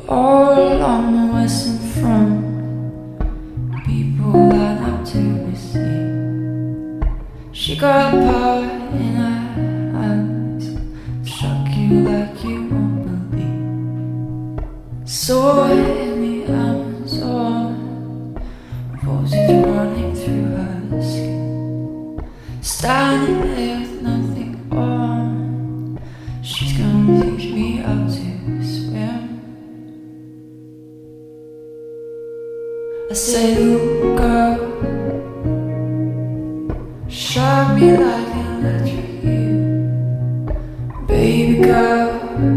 all along the western front, people line up to receive. She got power in her hands, struck you like you won't believe. Saw in the Amazon, voices running through her skin. Standing there with nothing on, she's gonna teach me how to swim. I say, ooh, girl, shock me like an electric eel. Baby girl,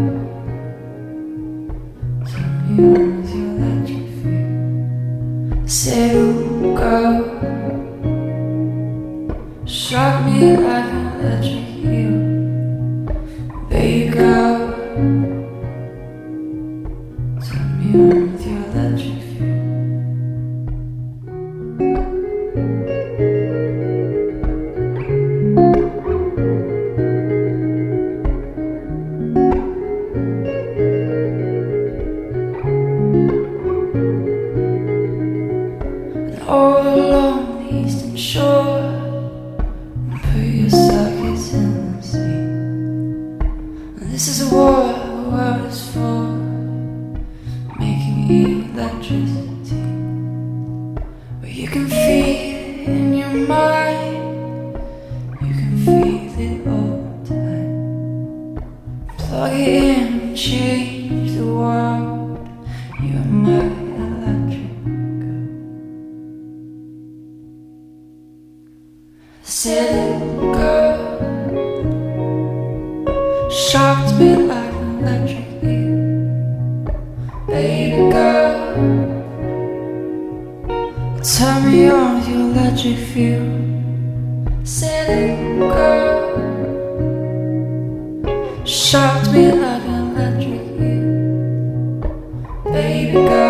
tell me what's your electric feel. I say, ooh, girl, shock me like an electric eel. Baby girl, tell me what's your electric feel. All along the eastern shore, put your sockets in the sea. And this is a war the world is for, making electricity. But you can feel it in your mind, you can feel it all the time. Plug it in and change the world. You're my electric. Said, girl, shocked me like an electric eel. Baby girl, turn me on with your electric feel. Said, girl, shocked me like an electric eel. Baby girl,